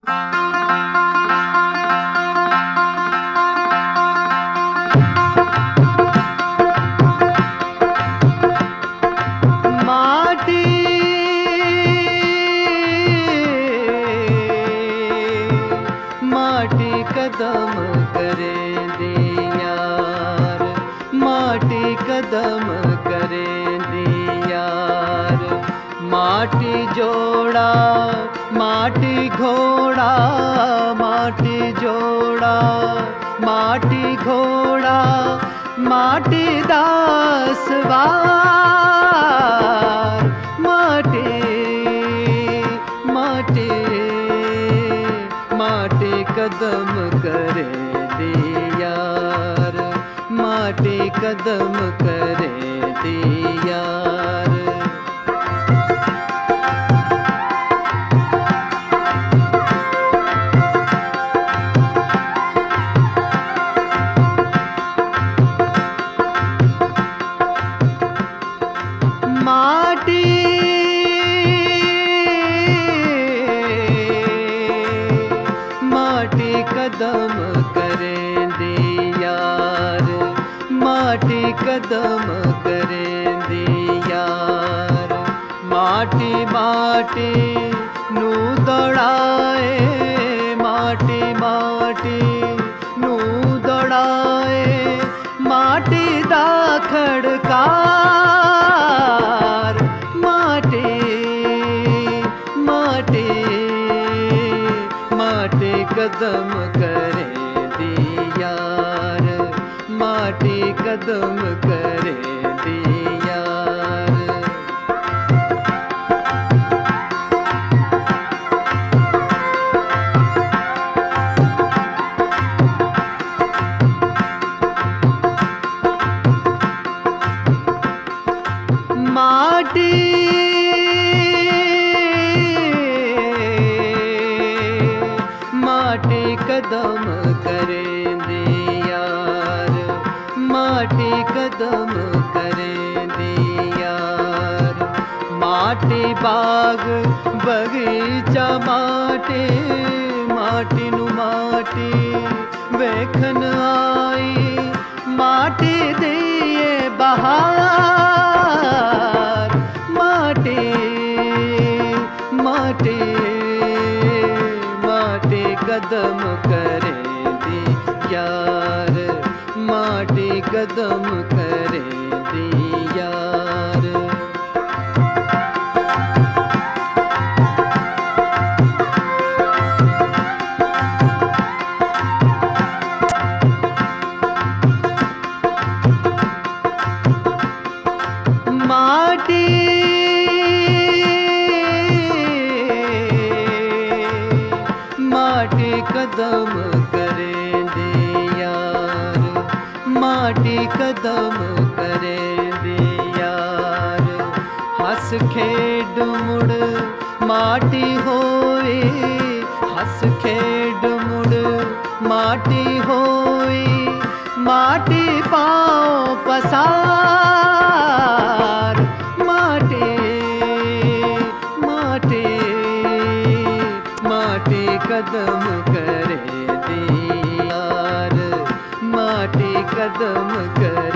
माटी कदम करे दे यार, माटी कदम करे दे यार। माटी जोड़ा माटी घोड़ा, माटी जोड़ा माटी घोड़ा, माटी दासवार। माटी माटी माटी कदम करे दे यार, माटी कदम करे दे यार। माटी माटी कदम करे दे यार, माटी कदम करे दे यार। माटी माटी नू दौड़ाए, माटी माटी नू दौड़ाए, माटी दा खड़कार। माटी माटी माटी कदम करे दे यार, माटी कदम करे दे यार। माटी माटी कदम करे दे यार, माटी कदम करे दे यार। माटी बाग बगीचा माटी, माटी नु माटी वेखन आई, माटी दिए बहार। माटी माटी माटी कदम करे दे यार, माटी कदम करे दे यार। माटी माटी कदम करे दे यार, माटी कदम करे दे यार। हस खेड मुड़ माटी होए, हस खेड मुड़ माटी होए, माटी पाँव पसार। माटी माटी माटी कदम करे दे यार, माटी कदम करे